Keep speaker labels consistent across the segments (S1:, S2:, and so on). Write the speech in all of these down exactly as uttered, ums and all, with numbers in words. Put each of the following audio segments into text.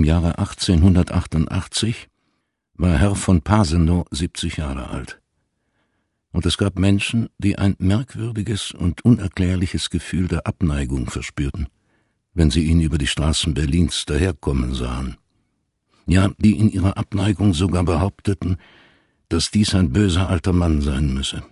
S1: Jahre achtzehnhundertachtundachtzig war Herr von Pasenow siebzig Jahre alt. Und es gab Menschen, die ein merkwürdiges und unerklärliches Gefühl der Abneigung verspürten, wenn sie ihn über die Straßen Berlins daherkommen sahen. Ja, die in ihrer Abneigung sogar behaupteten, dass dies ein böser alter Mann sein müsse.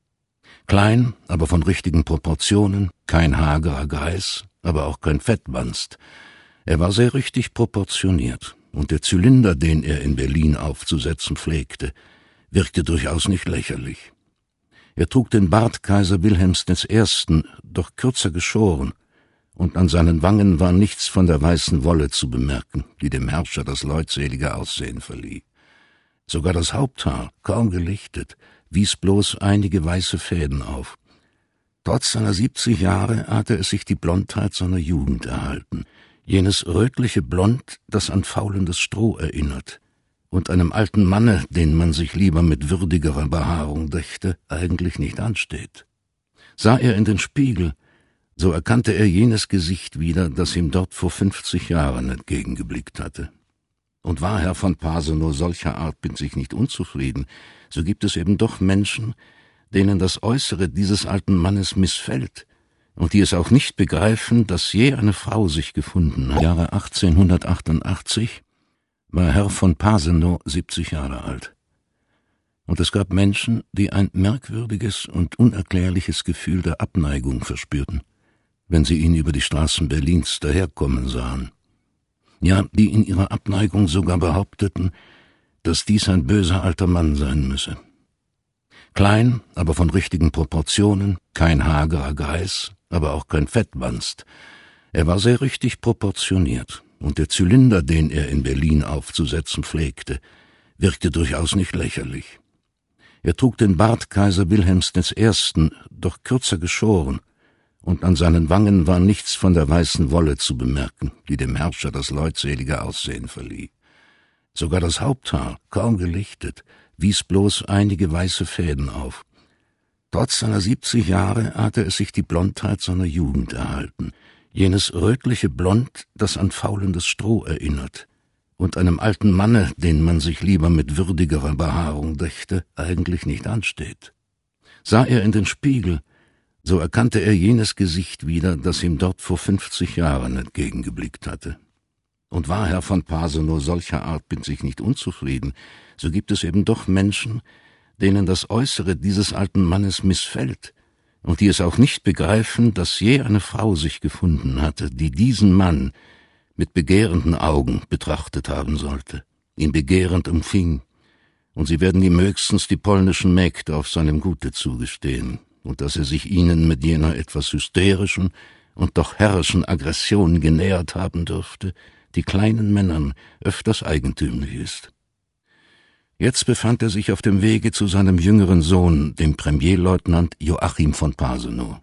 S1: Klein, aber von richtigen Proportionen, kein hagerer Greis, aber auch kein Fettwanst. Er war sehr richtig proportioniert, und der Zylinder, den er in Berlin aufzusetzen pflegte, wirkte durchaus nicht lächerlich. Er trug den Bart Kaiser Wilhelms des Ersten, doch kürzer geschoren, und an seinen Wangen war nichts von der weißen Wolle zu bemerken, die dem Herrscher das leutselige Aussehen verlieh. Sogar das Haupthaar, kaum gelichtet, wies bloß einige weiße Fäden auf. Trotz seiner siebzig Jahre hatte es sich die Blondheit seiner Jugend erhalten, jenes rötliche Blond, das an faulendes Stroh erinnert und einem alten Manne, den man sich lieber mit würdigerer Behaarung dächte, eigentlich nicht ansteht. Sah er in den Spiegel, so erkannte er jenes Gesicht wieder, das ihm dort vor fünfzig Jahren entgegengeblickt hatte. Und war Herr von Pasenow solcher Art mit sich nicht unzufrieden, so gibt es eben doch Menschen, denen das Äußere dieses alten Mannes missfällt und die es auch nicht begreifen, dass je eine Frau sich gefunden hat. Jahre achtzehnhundertachtundachtzig war Herr von Pasenow siebzig Jahre alt. Und es gab Menschen, die ein merkwürdiges und unerklärliches Gefühl der Abneigung verspürten, wenn sie ihn über die Straßen Berlins daherkommen sahen. Ja, die in ihrer Abneigung sogar behaupteten, dass dies ein böser alter Mann sein müsse. Klein, aber von richtigen Proportionen, kein hagerer Greis, aber auch kein Fettwanst. Er war sehr richtig proportioniert, und der Zylinder, den er in Berlin aufzusetzen pflegte, wirkte durchaus nicht lächerlich. Er trug den Bart Kaiser Wilhelms des Ersten, doch kürzer geschoren, und an seinen Wangen war nichts von der weißen Wolle zu bemerken, die dem Herrscher das leutselige Aussehen verlieh. Sogar das Haupthaar, kaum gelichtet, wies bloß einige weiße Fäden auf. Trotz seiner siebzig Jahre hatte es sich die Blondheit seiner Jugend erhalten, jenes rötliche Blond, das an faulendes Stroh erinnert und einem alten Manne, den man sich lieber mit würdigerer Behaarung dächte, eigentlich nicht ansteht. Sah er in den Spiegel, so erkannte er jenes Gesicht wieder, das ihm dort vor fünfzig Jahren entgegengeblickt hatte. Und war Herr von Pasenow solcher Art mit sich nicht unzufrieden, so gibt es eben doch Menschen, denen das Äußere dieses alten Mannes missfällt und die es auch nicht begreifen, dass je eine Frau sich gefunden hatte, die diesen Mann mit begehrenden Augen betrachtet haben sollte, ihn begehrend umfing, und sie werden ihm höchstens die polnischen Mägde auf seinem Gute zugestehen, und dass er sich ihnen mit jener etwas hysterischen und doch herrischen Aggression genähert haben dürfte, die kleinen Männern öfters eigentümlich ist. Jetzt befand er sich auf dem Wege zu seinem jüngeren Sohn, dem Premierleutnant Joachim von Pasenow.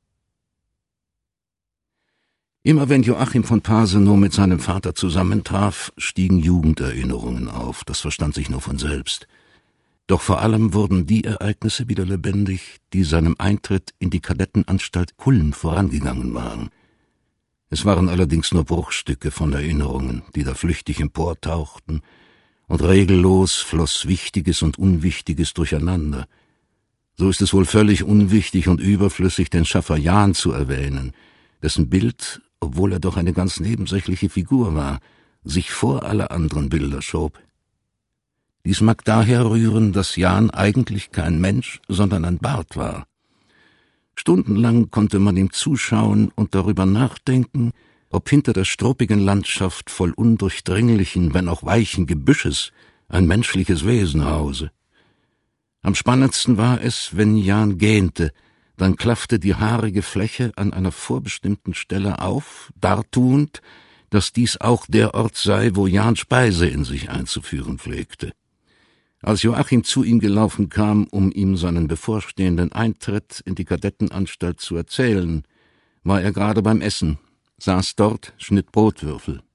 S1: Immer wenn Joachim von Pasenow mit seinem Vater zusammentraf, stiegen Jugenderinnerungen auf, das verstand sich nur von selbst. Doch vor allem wurden die Ereignisse wieder lebendig, die seinem Eintritt in die Kadettenanstalt Kulm vorangegangen waren. Es waren allerdings nur Bruchstücke von Erinnerungen, die da flüchtig emportauchten, und regellos floss Wichtiges und Unwichtiges durcheinander. So ist es wohl völlig unwichtig und überflüssig, den Schaffer Jahn zu erwähnen, dessen Bild, obwohl er doch eine ganz nebensächliche Figur war, sich vor alle anderen Bilder schob. Dies mag daher rühren, dass Jahn eigentlich kein Mensch, sondern ein Bart war. Stundenlang konnte man ihm zuschauen und darüber nachdenken, ob hinter der struppigen Landschaft voll undurchdringlichen, wenn auch weichen Gebüsches ein menschliches Wesen hause. Am spannendsten war es, wenn Jahn gähnte, dann klaffte die haarige Fläche an einer vorbestimmten Stelle auf, dartuend, dass dies auch der Ort sei, wo Jahn Speise in sich einzuführen pflegte. Als Joachim zu ihm gelaufen kam, um ihm seinen bevorstehenden Eintritt in die Kadettenanstalt zu erzählen, war er gerade beim Essen, saß dort, schnitt Brotwürfel.